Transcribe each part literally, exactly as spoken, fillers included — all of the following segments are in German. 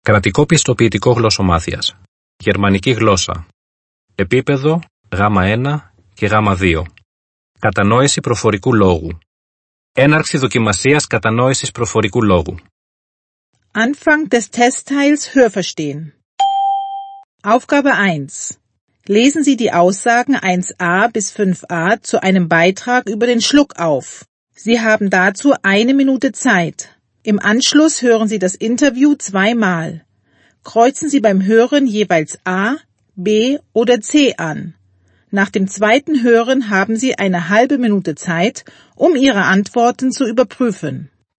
Κρατικό πιστοποιητικό γλωσσομάθειας. Γερμανική γλώσσα. Επίπεδο γάμα ένα και γάμα δύο. Κατανόηση προφορικού λόγου. Έναρξη δοκιμασίας κατανόησης προφορικού λόγου. Anfang des Testteils Hörverstehen. Aufgabe eins. Lesen Sie die Aussagen eins a bis fünf a zu einem Beitrag über den Schluck auf. Sie haben dazu eine Minute Zeit. Im Anschluss hören Sie das Interview zweimal. Kreuzen Sie beim Hören jeweils A, B oder C an. Nach dem zweiten Hören haben Sie eine halbe Minute Zeit, um Ihre Antworten zu überprüfen.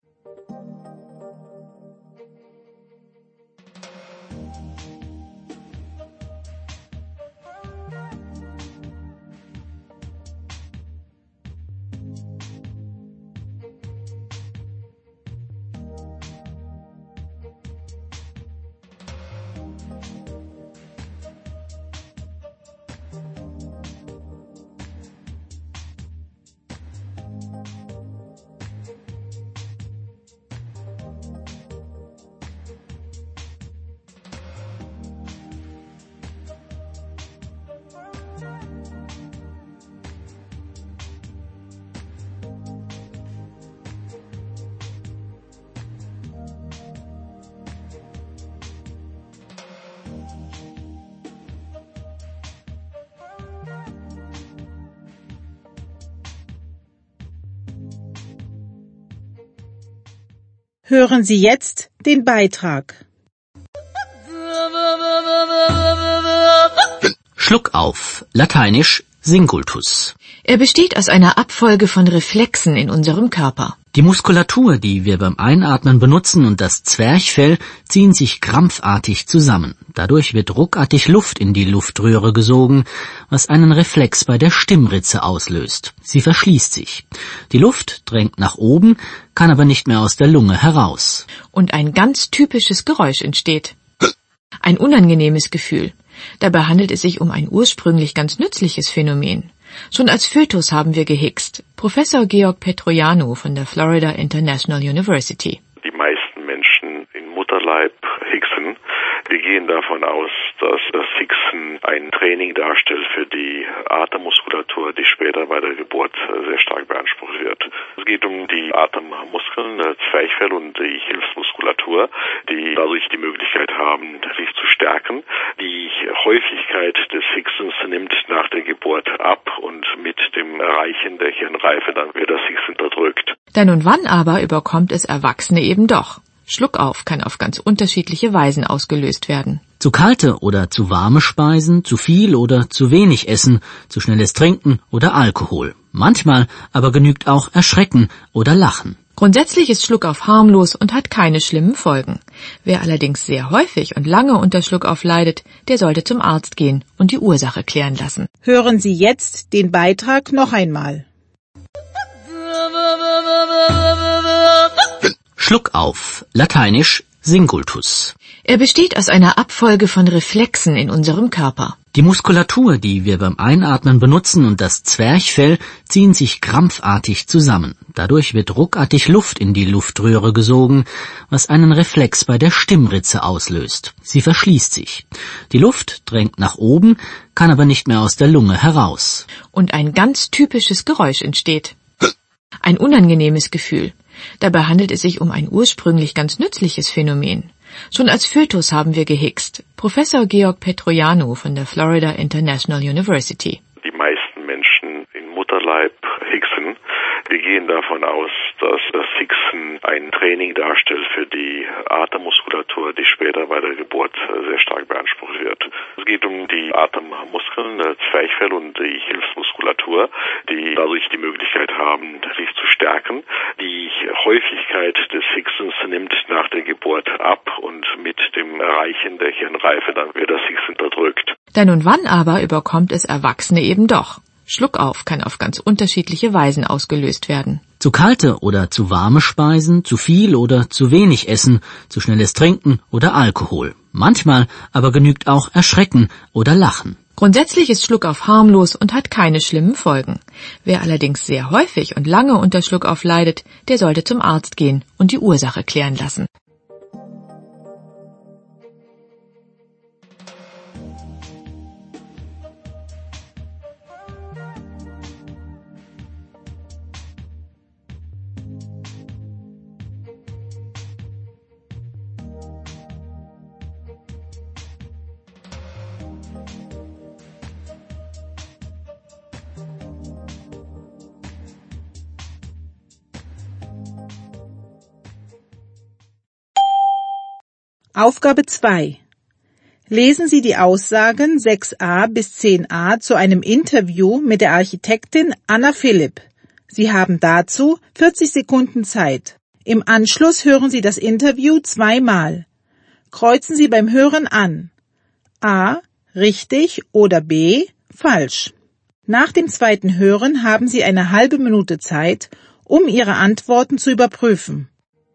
Hören Sie jetzt den Beitrag. Schluck auf, lateinisch Singultus. Er besteht aus einer Abfolge von Reflexen in unserem Körper. Die Muskulatur, die wir beim Einatmen benutzen, und das Zwerchfell ziehen sich krampfartig zusammen. Dadurch wird ruckartig Luft in die Luftröhre gesogen, was einen Reflex bei der Stimmritze auslöst. Sie verschließt sich. Die Luft drängt nach oben, kann aber nicht mehr aus der Lunge heraus. Und ein ganz typisches Geräusch entsteht. Ein unangenehmes Gefühl. Dabei handelt es sich um ein ursprünglich ganz nützliches Phänomen. Schon als Fötus haben wir gehickst. Professor Georg Petroianu von der Florida International University. Die meisten Menschen im Mutterleib hicksen. Wir gehen davon aus, dass das Hicksen ein Training darstellt für die Atemmuskulatur, die später bei der Geburt sehr stark beansprucht wird. Es geht um die Atemmuskeln, das Zwerchfell und die Hilfsmuskulatur, die dadurch die Möglichkeit haben, sich zu stärken. Die Häufigkeit des Hicksens nimmt nach der Geburt ab und mit dem Erreichen der Hirnreife dann wird das Hicksen unterdrückt. Dann und wann aber überkommt es Erwachsene eben doch. Schluck auf kann auf ganz unterschiedliche Weisen ausgelöst werden. Zu kalte oder zu warme Speisen, zu viel oder zu wenig Essen, zu schnelles Trinken oder Alkohol. Manchmal aber genügt auch Erschrecken oder Lachen. Grundsätzlich ist Schluckauf harmlos und hat keine schlimmen Folgen. Wer allerdings sehr häufig und lange unter Schluckauf leidet, der sollte zum Arzt gehen und die Ursache klären lassen. Hören Sie jetzt den Beitrag noch einmal. Schluck auf, lateinisch Singultus. Er besteht aus einer Abfolge von Reflexen in unserem Körper. Die Muskulatur, die wir beim Einatmen benutzen, und das Zwerchfell ziehen sich krampfartig zusammen. Dadurch wird ruckartig Luft in die Luftröhre gesogen, was einen Reflex bei der Stimmritze auslöst. Sie verschließt sich. Die Luft drängt nach oben, kann aber nicht mehr aus der Lunge heraus. Und ein ganz typisches Geräusch entsteht. Ein unangenehmes Gefühl. Dabei handelt es sich um ein ursprünglich ganz nützliches Phänomen. Schon als Fötus haben wir gehickst. Professor Georg Petroianu von der Florida International University. Die meisten Menschen im Mutterleib hicksen. Wir gehen davon aus, dass das Hicksen ein Training darstellt für die Atemmuskulatur, die später bei der Geburt sehr stark beansprucht wird. Es geht um die Atemmuskeln, das Zwerchfell und die Hilfsmuskulatur, die dadurch die Möglichkeit haben, sich zu stärken. Die Häufigkeit des Hicksens nimmt nach der Geburt ab und mit dem Erreichen der Hirnreife dann wird das Hicksen unterdrückt. Dann und wann aber überkommt es Erwachsene eben doch. Schluck auf kann auf ganz unterschiedliche Weisen ausgelöst werden. Zu kalte oder zu warme Speisen, zu viel oder zu wenig Essen, zu schnelles Trinken oder Alkohol. Manchmal aber genügt auch Erschrecken oder Lachen. Grundsätzlich ist Schluckauf harmlos und hat keine schlimmen Folgen. Wer allerdings sehr häufig und lange unter Schluckauf leidet, der sollte zum Arzt gehen und die Ursache klären lassen. Aufgabe zwei. Lesen Sie die Aussagen sechs a bis zehn a zu einem Interview mit der Architektin Anna Philipp. Sie haben dazu vierzig Sekunden Zeit. Im Anschluss hören Sie das Interview zweimal. Kreuzen Sie beim Hören an. A. Richtig oder B. Falsch. Nach dem zweiten Hören haben Sie eine halbe Minute Zeit, um Ihre Antworten zu überprüfen.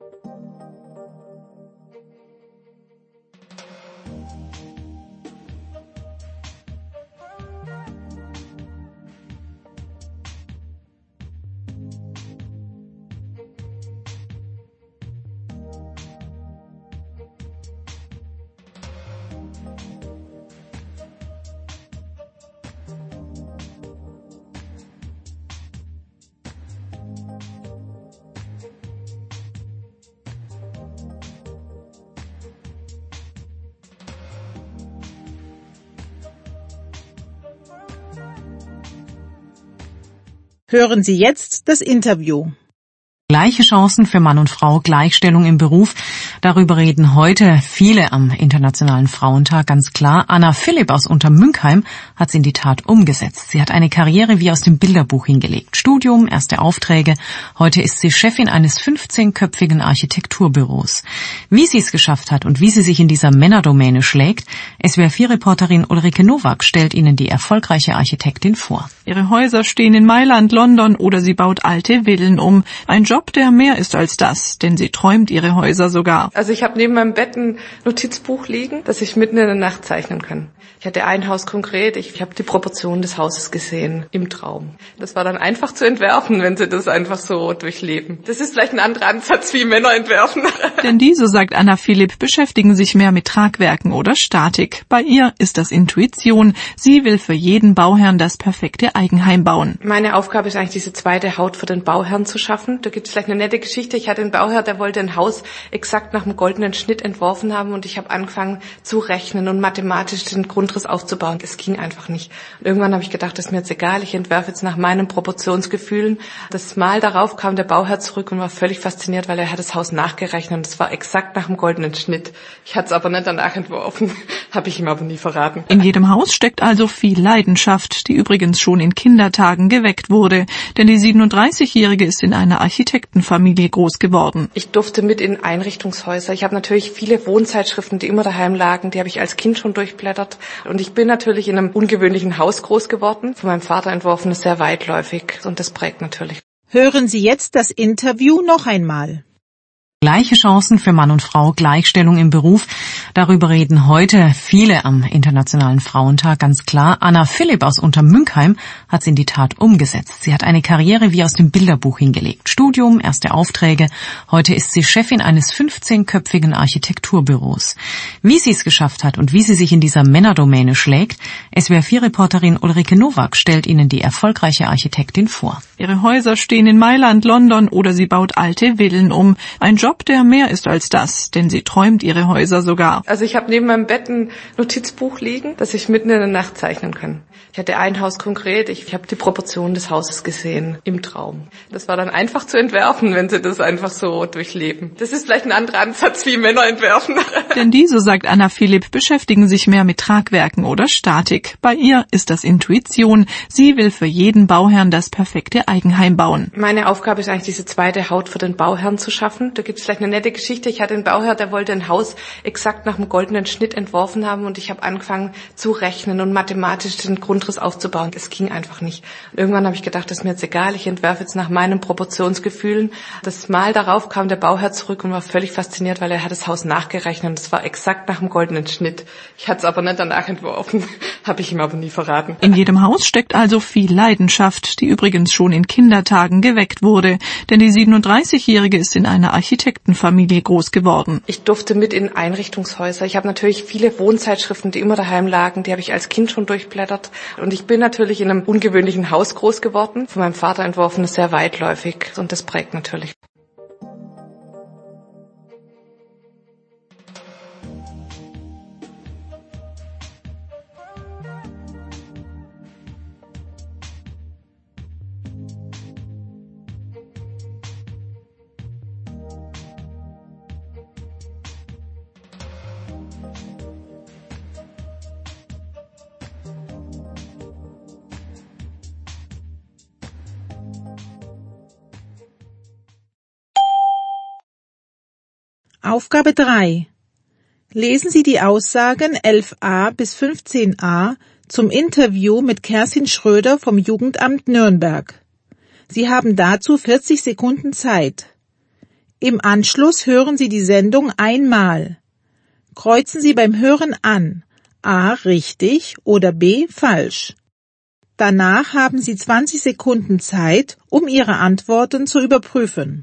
Hören Sie jetzt das Interview. Gleiche Chancen für Mann und Frau, Gleichstellung im Beruf. Darüber reden heute viele am Internationalen Frauentag, ganz klar. Anna Philipp aus Untermünkheim hat es in die Tat umgesetzt. Sie hat eine Karriere wie aus dem Bilderbuch hingelegt. Studium, erste Aufträge. Heute ist sie Chefin eines fünfzehnköpfigen Architekturbüros. Wie sie es geschafft hat und wie sie sich in dieser Männerdomäne schlägt, S W R vier Reporterin Ulrike Nowak stellt Ihnen die erfolgreiche Architektin vor. Ihre Häuser stehen in Mailand, London oder sie baut alte Villen um. Ein Job, der mehr ist als das, denn sie träumt ihre Häuser sogar. Also ich habe neben meinem Bett ein Notizbuch liegen, das ich mitten in der Nacht zeichnen kann. Ich hatte ein Haus konkret, ich habe die Proportionen des Hauses gesehen im Traum. Das war dann einfach zu entwerfen, wenn sie das einfach so durchleben. Das ist vielleicht ein anderer Ansatz, wie Männer entwerfen. Denn die, so sagt Anna Philipp, beschäftigen sich mehr mit Tragwerken oder Statik. Bei ihr ist das Intuition. Sie will für jeden Bauherrn das perfekte Eigenheim bauen. Meine Aufgabe ist eigentlich, diese zweite Haut für den Bauherrn zu schaffen. Da gibt es vielleicht eine nette Geschichte. Ich hatte einen Bauherr, der wollte ein Haus exakt nach dem goldenen Schnitt entworfen haben und ich habe angefangen zu rechnen und mathematisch den Grundriss aufzubauen. Das ging einfach nicht. Und irgendwann habe ich gedacht, das ist mir jetzt egal, ich entwerfe jetzt nach meinen Proportionsgefühlen. Das Mal darauf kam der Bauherr zurück und war völlig fasziniert, weil er hat das Haus nachgerechnet und es war exakt nach dem goldenen Schnitt. Ich hatte es aber nicht danach entworfen, habe ich ihm aber nie verraten. In jedem Haus steckt also viel Leidenschaft, die übrigens schon in Kindertagen geweckt wurde, denn die siebenunddreißigjährige ist in einer Architektenfamilie groß geworden. Ich durfte mit in Einrichtungshäuser. Ich habe natürlich viele Wohnzeitschriften, die immer daheim lagen, die habe ich als Kind schon durchblättert. Und ich bin natürlich in einem ungewöhnlichen Haus groß geworden, von meinem Vater entworfen, ist sehr weitläufig und das prägt natürlich. Hören Sie jetzt das Interview noch einmal. Gleiche Chancen für Mann und Frau, Gleichstellung im Beruf. Darüber reden heute viele am Internationalen Frauentag, ganz klar. Anna Philipp aus Untermünkheim hat es in die Tat umgesetzt. Sie hat eine Karriere wie aus dem Bilderbuch hingelegt. Studium, erste Aufträge. Heute ist sie Chefin eines fünfzehnköpfigen Architekturbüros. Wie sie es geschafft hat und wie sie sich in dieser Männerdomäne schlägt, S W R vier Reporterin Ulrike Nowak stellt Ihnen die erfolgreiche Architektin vor. Ihre Häuser stehen in Mailand, London oder sie baut alte Villen um. Ein Job, der mehr ist als das, denn sie träumt ihre Häuser sogar. Also ich habe neben meinem Bett ein Notizbuch liegen, das ich mitten in der Nacht zeichnen kann. Ich hatte ein Haus konkret, ich habe die Proportionen des Hauses gesehen im Traum. Das war dann einfach zu entwerfen, wenn sie das einfach so durchleben. Das ist vielleicht ein anderer Ansatz, wie Männer entwerfen. Denn die, so sagt Anna Philipp, beschäftigen sich mehr mit Tragwerken oder Statik. Bei ihr ist das Intuition. Sie will für jeden Bauherrn das perfekte Eigenheim bauen. Meine Aufgabe ist eigentlich, diese zweite Haut für den Bauherrn zu schaffen. Da gibt es vielleicht eine nette Geschichte. Ich hatte einen Bauherr, der wollte ein Haus exakt nach dem goldenen Schnitt entworfen haben und ich habe angefangen zu rechnen und mathematisch den Grundriss aufzubauen. Es ging einfach nicht. Und irgendwann habe ich gedacht, das ist mir jetzt egal, ich entwerfe jetzt nach meinen Proportionsgefühlen. Das Mal darauf kam der Bauherr zurück und war völlig fasziniert, weil er hat das Haus nachgerechnet und es war exakt nach dem goldenen Schnitt. Ich hatte es aber nicht danach entworfen, habe ich ihm aber nie verraten. In jedem Haus steckt also viel Leidenschaft, die übrigens schon in Kindertagen geweckt wurde, denn die siebenunddreißigjährige ist in einer Architektenfamilie groß geworden. Ich durfte mit in Einrichtungshäuser. Ich habe natürlich viele Wohnzeitschriften, die immer daheim lagen, die habe ich als Kind schon durchblättert. Und ich bin natürlich in einem ungewöhnlichen Haus groß geworden, von meinem Vater entworfen, ist sehr weitläufig und das prägt natürlich. Aufgabe drei. Lesen Sie die Aussagen elf a bis fünfzehn a zum Interview mit Kerstin Schröder vom Jugendamt Nürnberg. Sie haben dazu vierzig Sekunden Zeit. Im Anschluss hören Sie die Sendung einmal. Kreuzen Sie beim Hören an A richtig oder B falsch. Danach haben Sie zwanzig Sekunden Zeit, um Ihre Antworten zu überprüfen.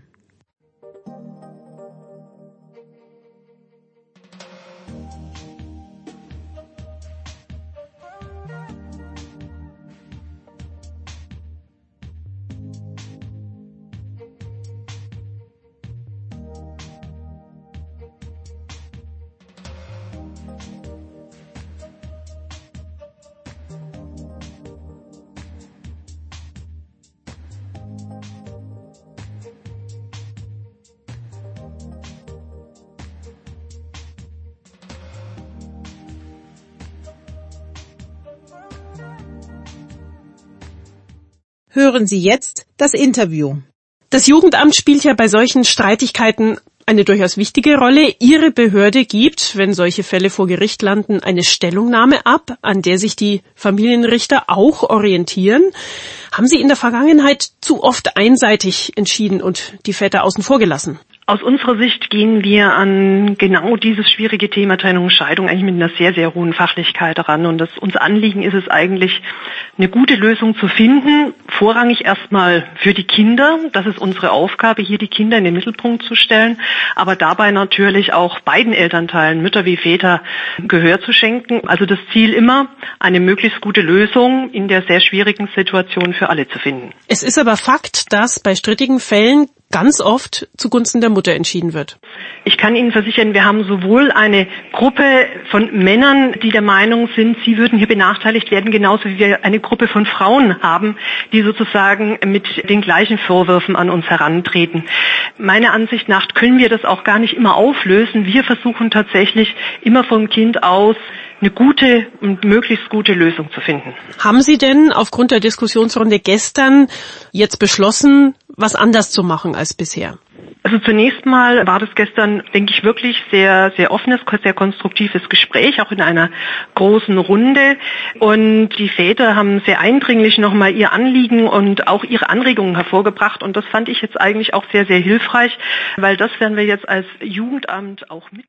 Hören Sie jetzt das Interview. Das Jugendamt spielt ja bei solchen Streitigkeiten eine durchaus wichtige Rolle. Ihre Behörde gibt, wenn solche Fälle vor Gericht landen, eine Stellungnahme ab, an der sich die Familienrichter auch orientieren. Haben Sie in der Vergangenheit zu oft einseitig entschieden und die Väter außen vor gelassen? Aus unserer Sicht gehen wir an genau dieses schwierige Thema Trennung und Scheidung eigentlich mit einer sehr, sehr hohen Fachlichkeit heran. Und das, unser Anliegen ist es eigentlich, eine gute Lösung zu finden. Vorrangig erstmal für die Kinder. Das ist unsere Aufgabe, hier die Kinder in den Mittelpunkt zu stellen. Aber dabei natürlich auch beiden Elternteilen, Mütter wie Väter, Gehör zu schenken. Also das Ziel immer, eine möglichst gute Lösung in der sehr schwierigen Situation für alle zu finden. Es ist aber Fakt, dass bei strittigen Fällen ganz oft zugunsten der Mutter entschieden wird. Ich kann Ihnen versichern, wir haben sowohl eine Gruppe von Männern, die der Meinung sind, sie würden hier benachteiligt werden, genauso wie wir eine Gruppe von Frauen haben, die sozusagen mit den gleichen Vorwürfen an uns herantreten. Meiner Ansicht nach können wir das auch gar nicht immer auflösen. Wir versuchen tatsächlich immer vom Kind aus eine gute und möglichst gute Lösung zu finden. Haben Sie denn aufgrund der Diskussionsrunde gestern jetzt beschlossen, was anders zu machen als bisher? Also zunächst mal war das gestern, denke ich, wirklich sehr, sehr offenes, sehr konstruktives Gespräch, auch in einer großen Runde. Und die Väter haben sehr eindringlich nochmal ihr Anliegen und auch ihre Anregungen hervorgebracht. Und das fand ich jetzt eigentlich auch sehr, sehr hilfreich, weil das werden wir jetzt als Jugendamt auch mit.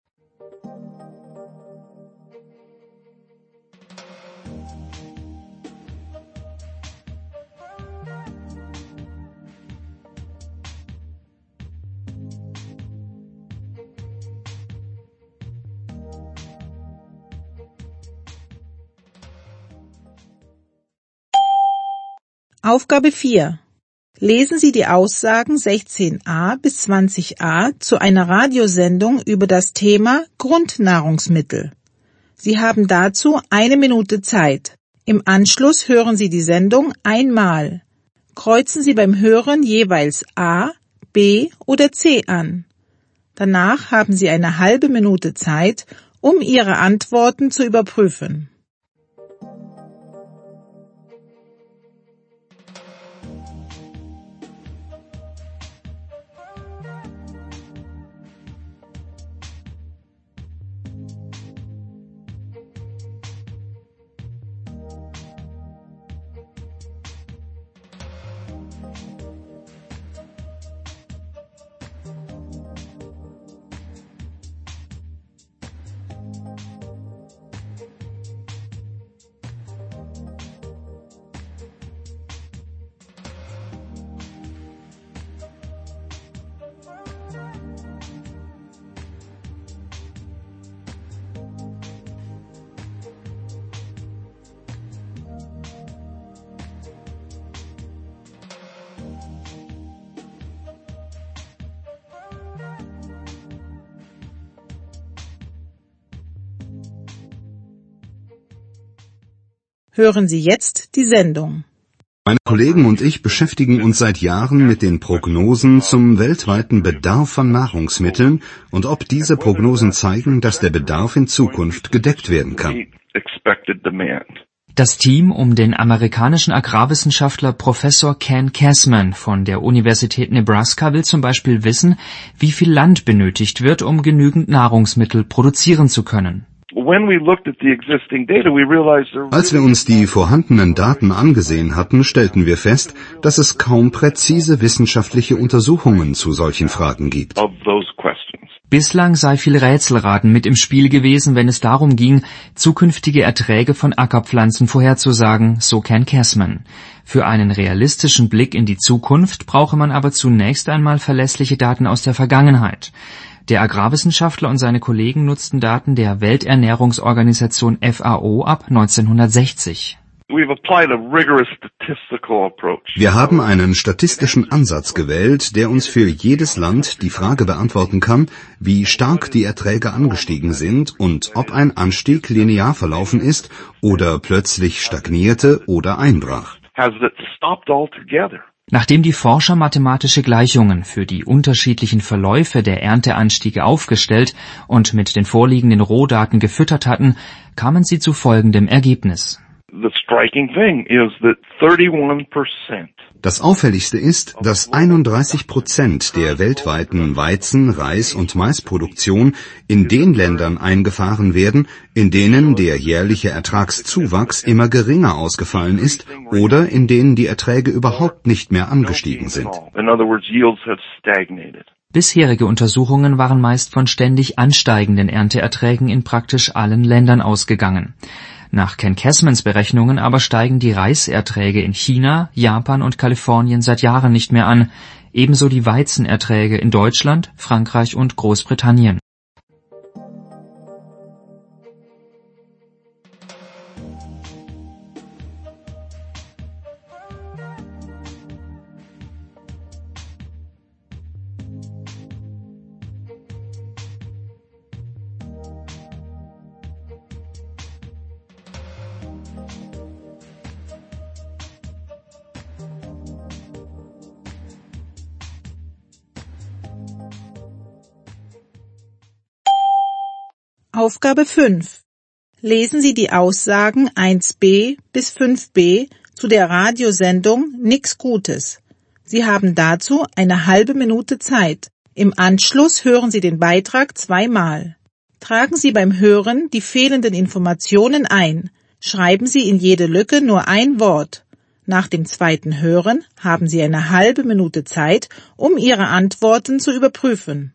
Aufgabe vier. Lesen Sie die Aussagen sechzehn a bis zwanzig a zu einer Radiosendung über das Thema Grundnahrungsmittel. Sie haben dazu eine Minute Zeit. Im Anschluss hören Sie die Sendung einmal. Kreuzen Sie beim Hören jeweils A, B oder C an. Danach haben Sie eine halbe Minute Zeit, um Ihre Antworten zu überprüfen. Hören Sie jetzt die Sendung. Meine Kollegen und ich beschäftigen uns seit Jahren mit den Prognosen zum weltweiten Bedarf an Nahrungsmitteln und ob diese Prognosen zeigen, dass der Bedarf in Zukunft gedeckt werden kann. Das Team um den amerikanischen Agrarwissenschaftler Professor Ken Casman von der Universität Nebraska will zum Beispiel wissen, wie viel Land benötigt wird, um genügend Nahrungsmittel produzieren zu können. Als wir uns die vorhandenen Daten angesehen hatten, stellten wir fest, dass es kaum präzise wissenschaftliche Untersuchungen zu solchen Fragen gibt. Bislang sei viel Rätselraten mit im Spiel gewesen, wenn es darum ging, zukünftige Erträge von Ackerpflanzen vorherzusagen, so Ken Casman. Für einen realistischen Blick in die Zukunft brauche man aber zunächst einmal verlässliche Daten aus der Vergangenheit. Der Agrarwissenschaftler und seine Kollegen nutzten Daten der Welternährungsorganisation F A O ab neunzehnhundertsechzig. Wir haben einen statistischen Ansatz gewählt, der uns für jedes Land die Frage beantworten kann, wie stark die Erträge angestiegen sind und ob ein Anstieg linear verlaufen ist oder plötzlich stagnierte oder einbrach. Nachdem die Forscher mathematische Gleichungen für die unterschiedlichen Verläufe der Ernteanstiege aufgestellt und mit den vorliegenden Rohdaten gefüttert hatten, kamen sie zu folgendem Ergebnis. Das Auffälligste ist, dass einunddreißig Prozent der weltweiten Weizen-, Reis- und Maisproduktion in den Ländern eingefahren werden, in denen der jährliche Ertragszuwachs immer geringer ausgefallen ist oder in denen die Erträge überhaupt nicht mehr angestiegen sind. Bisherige Untersuchungen waren meist von ständig ansteigenden Ernteerträgen in praktisch allen Ländern ausgegangen. Nach Ken Casmans Berechnungen aber steigen die Reiserträge in China, Japan und Kalifornien seit Jahren nicht mehr an, ebenso die Weizenerträge in Deutschland, Frankreich und Großbritannien. Aufgabe fünf. Lesen Sie die Aussagen eins b bis fünf b zu der Radiosendung Nix Gutes. Sie haben dazu eine halbe Minute Zeit. Im Anschluss hören Sie den Beitrag zweimal. Tragen Sie beim Hören die fehlenden Informationen ein. Schreiben Sie in jede Lücke nur ein Wort. Nach dem zweiten Hören haben Sie eine halbe Minute Zeit, um Ihre Antworten zu überprüfen.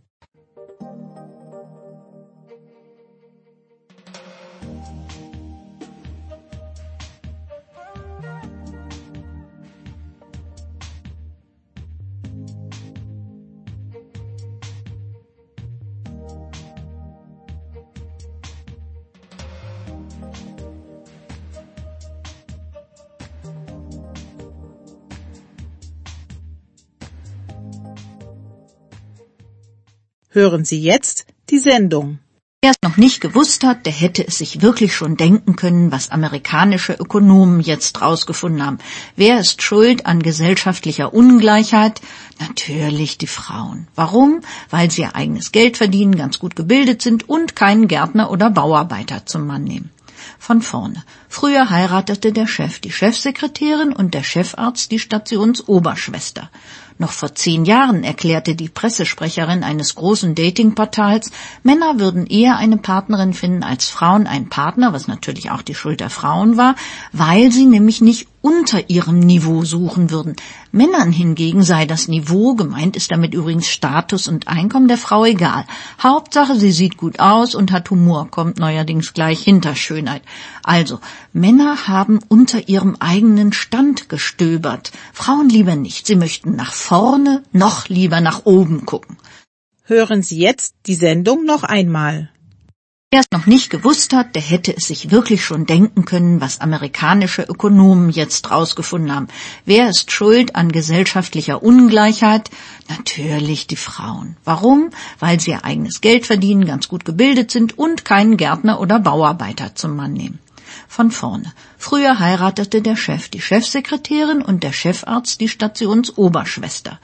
Hören Sie jetzt die Sendung. Wer es noch nicht gewusst hat, der hätte es sich wirklich schon denken können, was amerikanische Ökonomen jetzt rausgefunden haben. Wer ist schuld an gesellschaftlicher Ungleichheit? Natürlich die Frauen. Warum? Weil sie ihr eigenes Geld verdienen, ganz gut gebildet sind und keinen Gärtner oder Bauarbeiter zum Mann nehmen. Von vorne. Früher heiratete der Chef die Chefsekretärin und der Chefarzt die Stationsoberschwester. Noch vor zehn Jahren erklärte die Pressesprecherin eines großen Datingportals, Männer würden eher eine Partnerin finden als Frauen einen Partner, was natürlich auch die Schuld der Frauen war, weil sie nämlich nicht unter ihrem Niveau suchen würden. Männern hingegen sei das Niveau, gemeint ist damit übrigens Status und Einkommen der Frau, egal. Hauptsache, sie sieht gut aus und hat Humor, kommt neuerdings gleich hinter Schönheit. Also, Männer haben unter ihrem eigenen Stand gestöbert. Frauen lieber nicht, sie möchten nach vorne, noch lieber nach oben gucken. Hören Sie jetzt die Sendung noch einmal. Wer es noch nicht gewusst hat, der hätte es sich wirklich schon denken können, was amerikanische Ökonomen jetzt rausgefunden haben. Wer ist schuld an gesellschaftlicher Ungleichheit? Natürlich die Frauen. Warum? Weil sie ihr eigenes Geld verdienen, ganz gut gebildet sind und keinen Gärtner oder Bauarbeiter zum Mann nehmen. Von vorne. Früher heiratete der Chef die Chefsekretärin und der Chefarzt die Stationsoberschwester.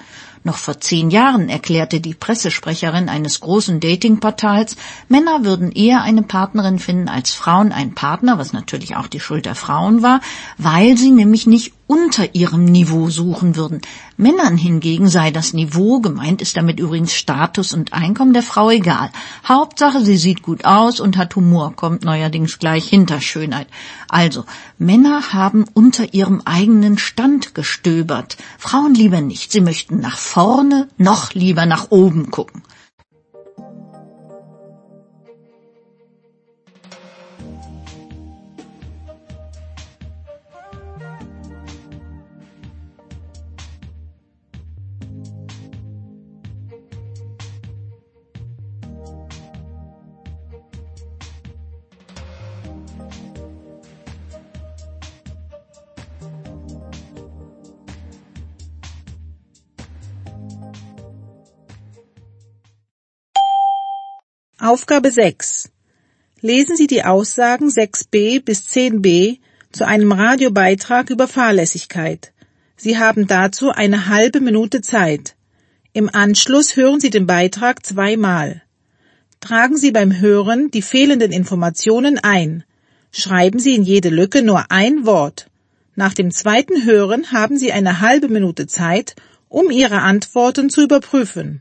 Noch vor zehn Jahren erklärte die Pressesprecherin eines großen Datingportals, Männer würden eher eine Partnerin finden als Frauen einen Partner, was natürlich auch die Schuld der Frauen war, weil sie nämlich nicht unter ihrem Niveau suchen würden. Männern hingegen sei das Niveau, gemeint ist damit übrigens Status und Einkommen der Frau, egal. Hauptsache, sie sieht gut aus und hat Humor, kommt neuerdings gleich hinter Schönheit. Also, Männer haben unter ihrem eigenen Stand gestöbert. Frauen lieber nicht, sie möchten nach vorne, noch lieber nach oben gucken. Aufgabe sechs. Lesen Sie die Aussagen sechs b bis zehn b zu einem Radiobeitrag über Fahrlässigkeit. Sie haben dazu eine halbe Minute Zeit. Im Anschluss hören Sie den Beitrag zweimal. Tragen Sie beim Hören die fehlenden Informationen ein. Schreiben Sie in jede Lücke nur ein Wort. Nach dem zweiten Hören haben Sie eine halbe Minute Zeit, um Ihre Antworten zu überprüfen.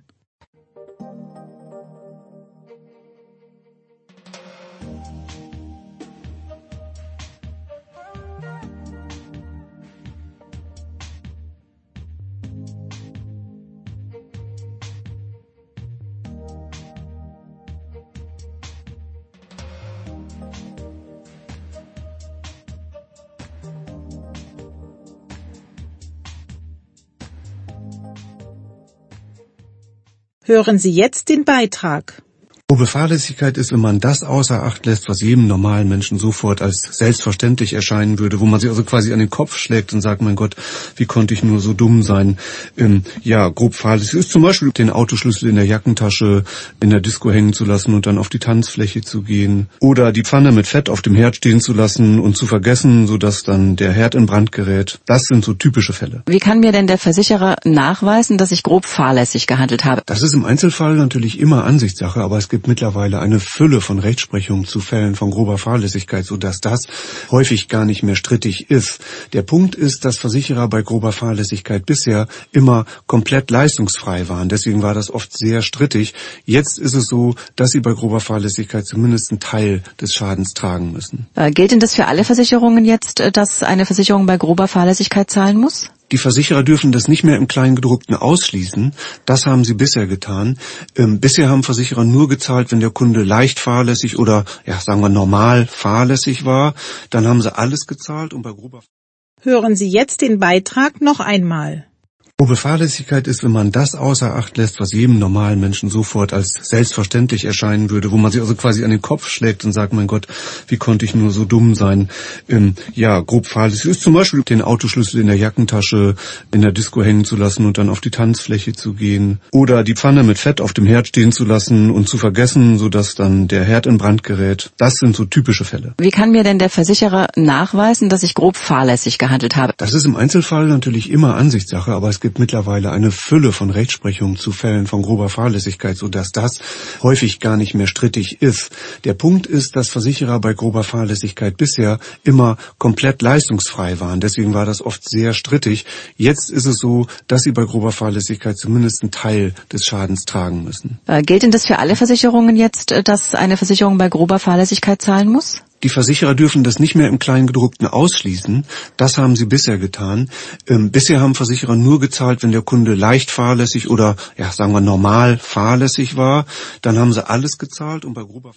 Hören Sie jetzt den Beitrag. Grobe Fahrlässigkeit ist, wenn man das außer Acht lässt, was jedem normalen Menschen sofort als selbstverständlich erscheinen würde, wo man sich also quasi an den Kopf schlägt und sagt, mein Gott, wie konnte ich nur so dumm sein? Ähm, ja, grob fahrlässig ist zum Beispiel den Autoschlüssel in der Jackentasche in der Disco hängen zu lassen und dann auf die Tanzfläche zu gehen. Oder die Pfanne mit Fett auf dem Herd stehen zu lassen und zu vergessen, sodass dann der Herd in Brand gerät. Das sind so typische Fälle. Wie kann mir denn der Versicherer nachweisen, dass ich grob fahrlässig gehandelt habe? Das ist im Einzelfall natürlich immer Ansichtssache, aber es gibt mittlerweile eine Fülle von Rechtsprechungen zu Fällen von grober Fahrlässigkeit, sodass das häufig gar nicht mehr strittig ist. Der Punkt ist, dass Versicherer bei grober Fahrlässigkeit bisher immer komplett leistungsfrei waren. Deswegen war das oft sehr strittig. Jetzt ist es so, dass sie bei grober Fahrlässigkeit zumindest einen Teil des Schadens tragen müssen. Äh, gilt denn das für alle Versicherungen jetzt, dass eine Versicherung bei grober Fahrlässigkeit zahlen muss? Die Versicherer dürfen das nicht mehr im Kleingedruckten ausschließen. Das haben sie bisher getan. Ähm, bisher haben Versicherer nur gezahlt, wenn der Kunde leicht fahrlässig oder, ja, sagen wir normal fahrlässig war. Dann haben sie alles gezahlt und bei grober... Hören Sie jetzt den Beitrag noch einmal. Grobe Fahrlässigkeit ist, wenn man das außer Acht lässt, was jedem normalen Menschen sofort als selbstverständlich erscheinen würde, wo man sich also quasi an den Kopf schlägt und sagt, mein Gott, wie konnte ich nur so dumm sein? Ähm, ja, grob fahrlässig ist zum Beispiel den Autoschlüssel in der Jackentasche in der Disco hängen zu lassen und dann auf die Tanzfläche zu gehen. Oder die Pfanne mit Fett auf dem Herd stehen zu lassen und zu vergessen, sodass dann der Herd in Brand gerät. Das sind so typische Fälle. Wie kann mir denn der Versicherer nachweisen, dass ich grob fahrlässig gehandelt habe? Das ist im Einzelfall natürlich immer Ansichtssache, aber es gibt mittlerweile eine Fülle von Rechtsprechungen zu Fällen von grober Fahrlässigkeit, sodass das häufig gar nicht mehr strittig ist. Der Punkt ist, dass Versicherer bei grober Fahrlässigkeit bisher immer komplett leistungsfrei waren. Deswegen war das oft sehr strittig. Jetzt ist es so, dass sie bei grober Fahrlässigkeit zumindest einen Teil des Schadens tragen müssen. Äh, gilt denn das für alle Versicherungen jetzt, dass eine Versicherung bei grober Fahrlässigkeit zahlen muss? Die Versicherer dürfen das nicht mehr im Kleingedruckten ausschließen. Das haben sie bisher getan. Ähm, bisher haben Versicherer nur gezahlt, wenn der Kunde leicht fahrlässig oder, ja, sagen wir normal fahrlässig war. Dann haben sie alles gezahlt und bei grober...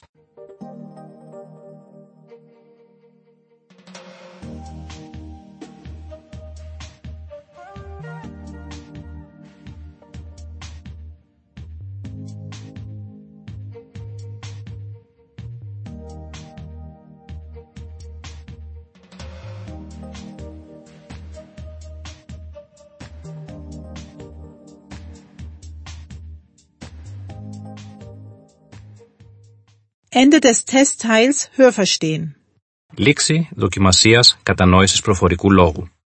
Ende des Testteils Hörverstehen. Λήξη δοκιμασίας κατανόησης προφορικού λόγου.